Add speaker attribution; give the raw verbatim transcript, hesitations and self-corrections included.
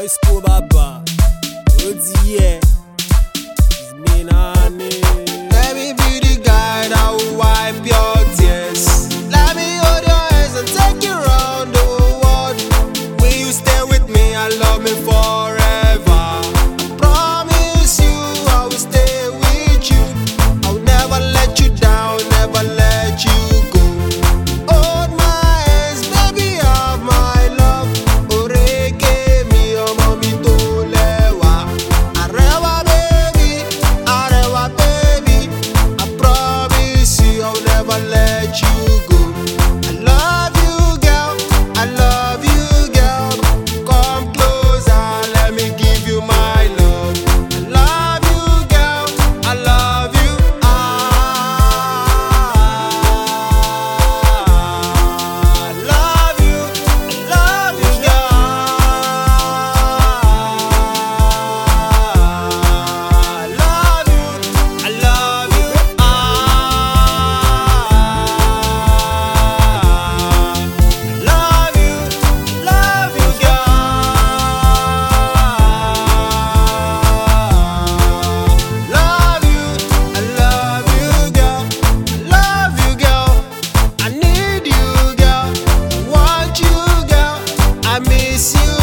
Speaker 1: boy school baba. Oh yeah, it's me nani.
Speaker 2: Let me be the guy that will wipe your tears. Let me hold your hands and take you around the world. Will you stay with me and love me forever? I promise you I will stay with you. I will never let you down, never let you go. Hold my hands, baby, have my love. Oreke mi ọmọ mi tó lẹ́wà. Arewa baby, arewa baby. I promise you I will never let you go. I love you, girl. I love you, girl. Come closer, let me give you my love. I love you, girl. I love you. I love you. I love you, girl. I love you. I love you. I love you. Love you, girl. Love you. I love you, girl. I love you, girl. I need you, girl. I want you, girl. I miss you.